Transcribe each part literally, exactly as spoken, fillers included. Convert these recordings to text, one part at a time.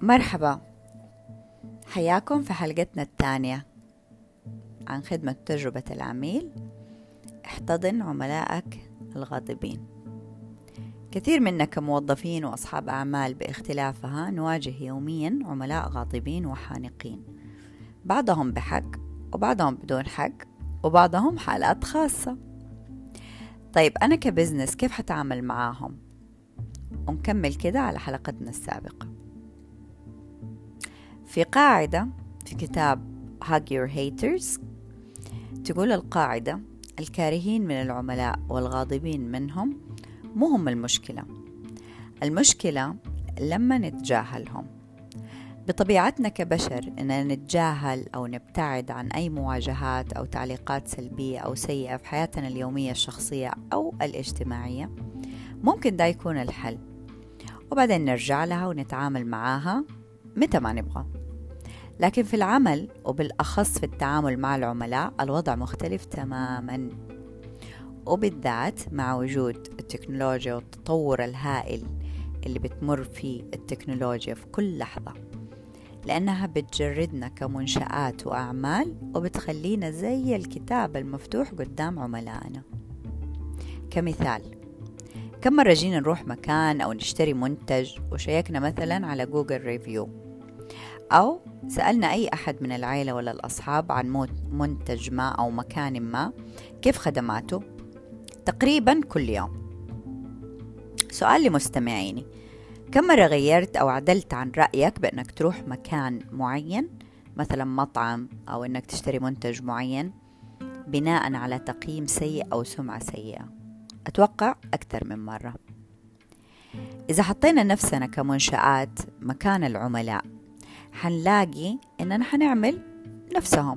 مرحبا، حياكم في حلقتنا الثانية عن خدمة تجربة العميل. احتضن عملائك الغاضبين. كثير منا كموظفين وأصحاب أعمال باختلافها نواجه يوميا عملاء غاضبين وحانقين، بعضهم بحق وبعضهم بدون حق وبعضهم حالات خاصة. طيب أنا كبزنس كيف حتعامل معاهم؟ ونكمل كده على حلقتنا السابقة. في قاعدة في كتاب Hug Your Haters تقول القاعدة: الكارهين من العملاء والغاضبين منهم مو هم المشكلة، المشكلة لما نتجاهلهم. بطبيعتنا كبشر إننا نتجاهل أو نبتعد عن أي مواجهات أو تعليقات سلبية أو سيئة في حياتنا اليومية الشخصية أو الاجتماعية. ممكن ده يكون الحل، وبعدين نرجع لها ونتعامل معاها متى ما نبغى. لكن في العمل وبالأخص في التعامل مع العملاء الوضع مختلف تماما، وبالذات مع وجود التكنولوجيا والتطور الهائل اللي بتمر فيه التكنولوجيا في كل لحظة، لأنها بتجردنا كمنشآت وأعمال وبتخلينا زي الكتاب المفتوح قدام عملائنا. كمثال، كم مرة جينا نروح مكان أو نشتري منتج وشيكنا مثلا على جوجل ريفيو، أو سألنا أي أحد من العائلة ولا الأصحاب عن منتج ما أو مكان ما كيف خدماته؟ تقريبا كل يوم. سؤال لمستمعيني: كم مرة غيرت أو عدلت عن رأيك بأنك تروح مكان معين، مثلا مطعم، أو أنك تشتري منتج معين بناء على تقييم سيء أو سمعة سيئة؟ أتوقع أكثر من مرة. إذا حطينا نفسنا كمنشآت مكان العملاء حنلاقي إننا حنعمل نفسهم،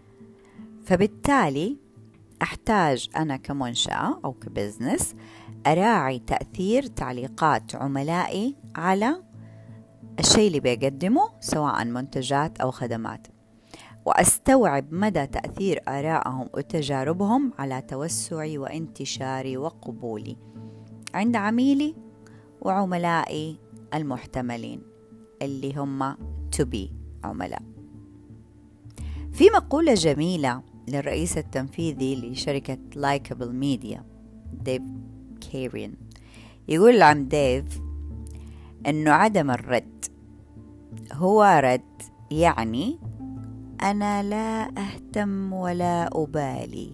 فبالتالي أحتاج أنا كمنشأة أو كبزنس أراعي تأثير تعليقات عملائي على الشيء اللي بيقدمه سواء منتجات أو خدمات، وأستوعب مدى تأثير آرائهم وتجاربهم على توسعي وانتشاري وقبولي عند عميلي وعملائي المحتملين اللي هم to be عملاء. في مقولة جميلة للرئيس التنفيذي لشركة لايكابل ميديا ديف كيرين، يقول عن ديف أنه عدم الرد هو رد، يعني أنا لا أهتم ولا أبالي.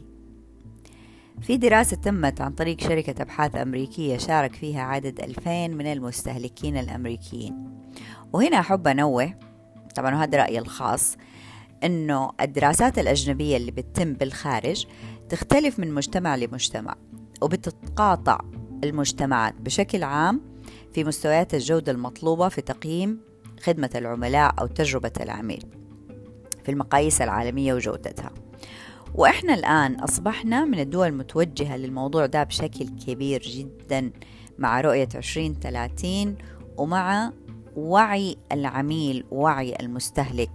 في دراسة تمت عن طريق شركة أبحاث أمريكية شارك فيها عدد ألفين من المستهلكين الأمريكيين. وهنا أحب أنوه، طبعا هذا رأيي الخاص، أنه الدراسات الأجنبية اللي بتتم بالخارج تختلف من مجتمع لمجتمع، وبتتقاطع المجتمعات بشكل عام في مستويات الجودة المطلوبة في تقييم خدمة العملاء أو تجربة العميل في المقاييس العالمية وجودتها. وإحنا الآن أصبحنا من الدول المتوجهة للموضوع ده بشكل كبير جدا مع رؤية عشرين ثلاثين، ومع وعي العميل ووعي المستهلك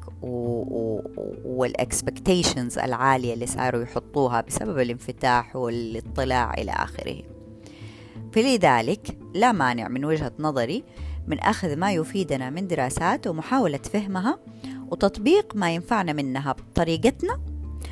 والإكسبكتيشنز العالية اللي صاروا يحطوها بسبب الانفتاح والاطلاع إلى آخره. فلذلك لا مانع من وجهة نظري من أخذ ما يفيدنا من دراسات ومحاولة فهمها وتطبيق ما ينفعنا منها بطريقتنا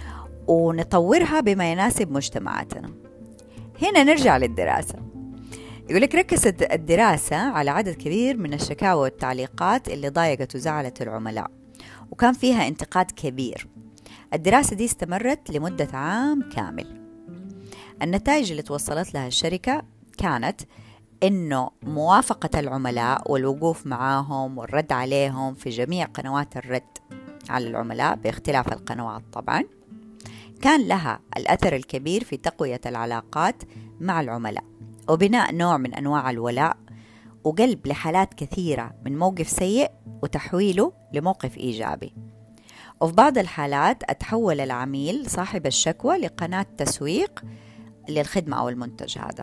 ونطورها بما يناسب مجتمعاتنا. هنا نرجع للدراسة. يقولك ركزت الدراسة على عدد كبير من الشكاوى والتعليقات اللي ضايقت وزعلت العملاء، وكان فيها انتقاد كبير. الدراسة دي استمرت لمدة عام كامل. النتائج اللي توصلت لها الشركة كانت إنه موافقة العملاء والوقوف معاهم والرد عليهم في جميع قنوات الرد على العملاء باختلاف القنوات طبعا كان لها الأثر الكبير في تقوية العلاقات مع العملاء وبناء نوع من أنواع الولاء، وقلب لحالات كثيرة من موقف سيء وتحويله لموقف إيجابي. وفي بعض الحالات أتحول العميل صاحب الشكوى لقناة تسويق للخدمة أو المنتج هذا.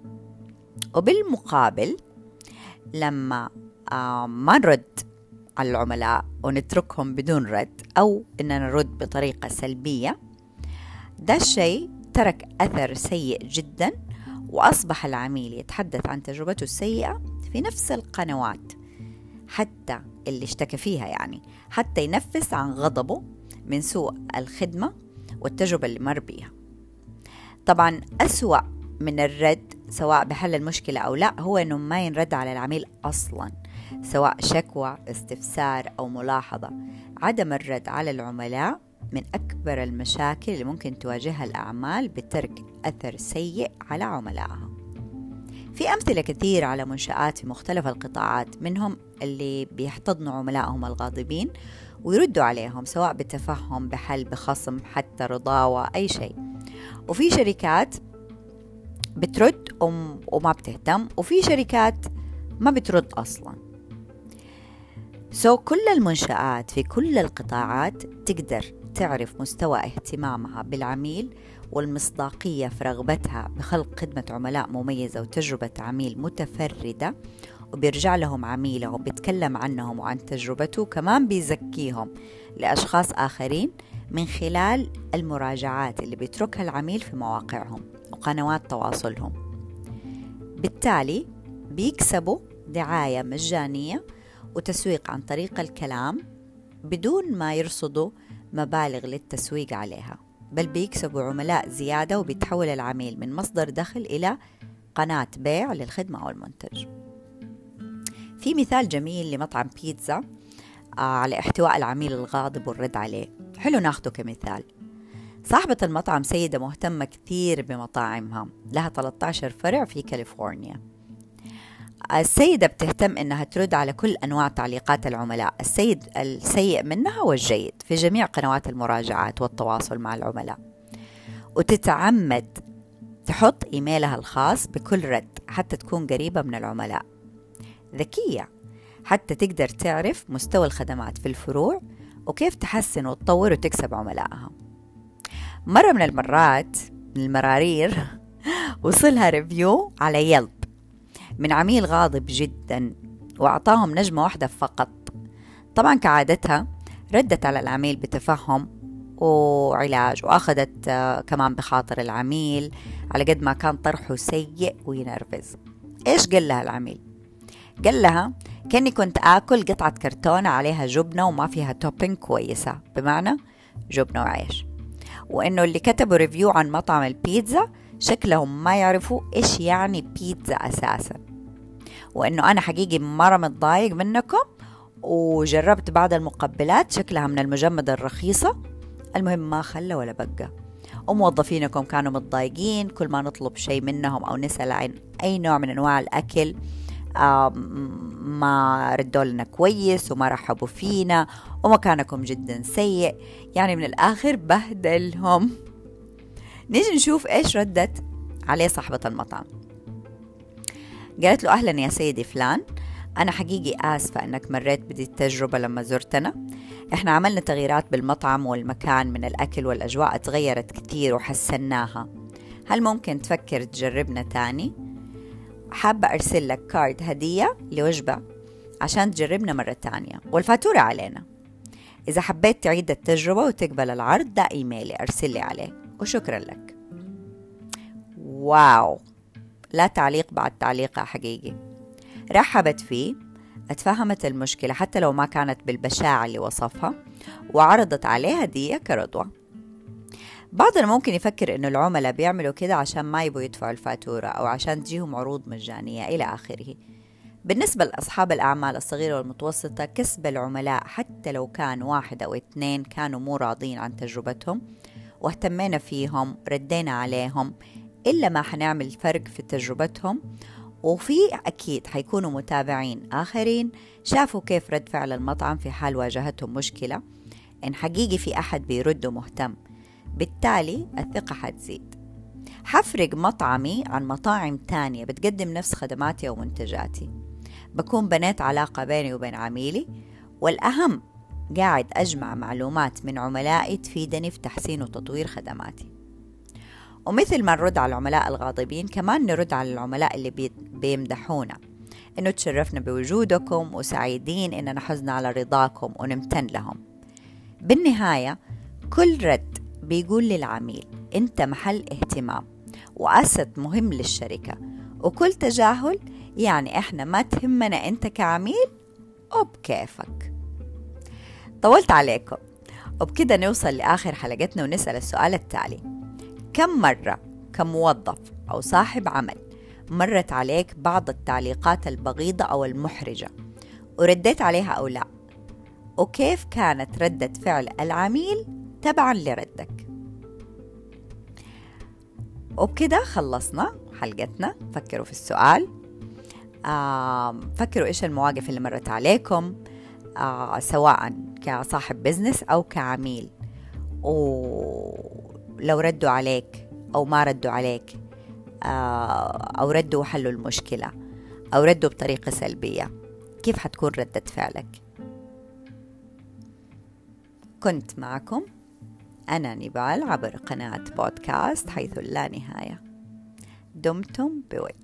وبالمقابل لما آه ما نرد على العملاء ونتركهم بدون رد أو إننا نرد بطريقة سلبية، ده الشيء ترك أثر سيء جدا، وأصبح العميل يتحدث عن تجربته السيئة في نفس القنوات حتى اللي اشتكى فيها يعني، حتى ينفس عن غضبه من سوء الخدمة والتجربة اللي مر بيها. طبعا أسوأ من الرد سواء بحل المشكلة أو لا هو أنه ما ينرد على العميل أصلا، سواء شكوى، استفسار أو ملاحظة. عدم الرد على العملاء من أكبر المشاكل اللي ممكن تواجهها الأعمال بترك أثر سيء على عملائها. في أمثلة كثير على منشآت في مختلف القطاعات، منهم اللي بيحتضنوا عملائهم الغاضبين ويردوا عليهم سواء بتفهم، بحل، بخصم، حتى رضاوة، أي شيء. وفي شركات بترد وما بتهتم، وفي شركات ما بترد أصلا. سو so, كل المنشآت في كل القطاعات تقدر تعرف مستوى اهتمامها بالعميل والمصداقية في رغبتها بخلق خدمة عملاء مميزة وتجربة عميل متفردة، وبيرجع لهم عميلهم بيتكلم عنهم وعن تجربته، كمان بيزكيهم لأشخاص آخرين من خلال المراجعات اللي بيتركها العميل في مواقعهم وقنوات تواصلهم. بالتالي بيكسبوا دعاية مجانية وتسويق عن طريق الكلام بدون ما يرصدوا مبالغ للتسويق عليها، بل بيكسبوا عملاء زيادة، وبيتحول العميل من مصدر دخل إلى قناة بيع للخدمة أو المنتج. في مثال جميل لمطعم بيتزا على احتواء العميل الغاضب والرد عليه، حلو ناخده كمثال. صاحبة المطعم سيدة مهتمة كثير بمطاعمها، لها ثلاثة عشر فرع في كاليفورنيا. السيدة بتهتم إنها ترد على كل أنواع تعليقات العملاء، السيد السيء منها والجيد، في جميع قنوات المراجعات والتواصل مع العملاء، وتتعمد تحط إيميلها الخاص بكل رد حتى تكون قريبة من العملاء. ذكية حتى تقدر تعرف مستوى الخدمات في الفروع وكيف تحسن وتطور وتكسب عملائها. مرة من المرات من المرارير وصلها ريفيو على يلب من عميل غاضب جدا وأعطاهم نجمة واحدة فقط. طبعا كعادتها ردت على العميل بتفهم وعلاج، وأخذت كمان بخاطر العميل على قد ما كان طرحه سيء وينرفز. إيش قال لها العميل؟ قال لها كأني كنت آكل قطعة كرتونة عليها جبنة وما فيها توبينج كويسة، بمعنى جبنة وعيش، وإنه اللي كتبوا ريفيو عن مطعم البيتزا شكلهم ما يعرفوا إيش يعني بيتزا أساسا، وإنه أنا حقيقي مرة متضايق منكم وجربت بعض المقبلات شكلها من المجمدة الرخيصة. المهم ما خلى ولا بقى، وموظفينكم كانوا متضايقين كل ما نطلب شيء منهم أو نسأل عن أي نوع من أنواع الأكل ما ردوا لنا كويس وما رحبوا فينا ومكانكم جدا سيء، يعني من الآخر بهدلهم. نيجي نشوف إيش ردت عليه صاحبة المطعم. قالت له أهلا يا سيدي فلان، أنا حقيقي آسفة أنك مريت بدي التجربة لما زرتنا. إحنا عملنا تغييرات بالمطعم والمكان من الأكل والأجواء تغيرت كتير وحسناها. هل ممكن تفكر تجربنا تاني؟ حابة أرسل لك كارد هدية لوجبة عشان تجربنا مرة تانية، والفاتورة علينا. إذا حبيت تعيد التجربة وتقبل العرض ده إيميلي أرسل لي عليه، وشكرا لك. واو، لا تعليق بعد تعليقها حقيقي. رحبت فيه، اتفهمت المشكلة حتى لو ما كانت بالبشاعة اللي وصفها، وعرضت عليه هدية كرضوة. بعضنا ممكن يفكر إنه العملاء بيعملوا كده عشان ما يبوا يدفعوا الفاتورة أو عشان تجيهم عروض مجانية إلى آخره. بالنسبة لأصحاب الأعمال الصغيرة والمتوسطة، كسب العملاء حتى لو كان واحد أو اثنين كانوا مو راضين عن تجربتهم واهتمينا فيهم ردينا عليهم، إلا ما حنعمل فرق في تجربتهم. وفي أكيد حيكونوا متابعين آخرين شافوا كيف رد فعل المطعم في حال واجهتهم مشكلة، إن حقيقي في أحد بيرد ومهتم، بالتالي الثقة حتزيد. حفرق مطعمي عن مطاعم تانية بتقدم نفس خدماتي ومنتجاتي، بكون بنيت علاقة بيني وبين عميلي، والأهم قاعد أجمع معلومات من عملائي تفيدني في تحسين وتطوير خدماتي. ومثل ما نرد على العملاء الغاضبين، كمان نرد على العملاء اللي بيمدحونا، إنه تشرفنا بوجودكم وسعيدين إننا حزنا على رضاكم ونمتن لهم. بالنهاية كل رد بيقول للعميل أنت محل اهتمام وأسد مهم للشركة، وكل تجاهل يعني إحنا ما تهمنا أنت كعميل وبكيفك. طولت عليكم، وبكده نوصل لآخر حلقتنا ونسأل السؤال التالي: كم مرة كموظف أو صاحب عمل مرت عليك بعض التعليقات البغيضة أو المحرجة ورديت عليها أو لا؟ وكيف كانت ردة فعل العميل تبعا لردك؟ وبكده خلصنا حلقتنا. فكروا في السؤال، آه فكروا إيش المواقف اللي مرت عليكم، آه سواء كصاحب بزنس أو كعميل، ولو ردوا عليك أو ما ردوا عليك، آه أو ردوا وحلوا المشكلة أو ردوا بطريقة سلبية، كيف حتكون ردة فعلك؟ كنت معكم أنا نبال عبر قناة بودكاست حيث لا نهاية. دمتم بود.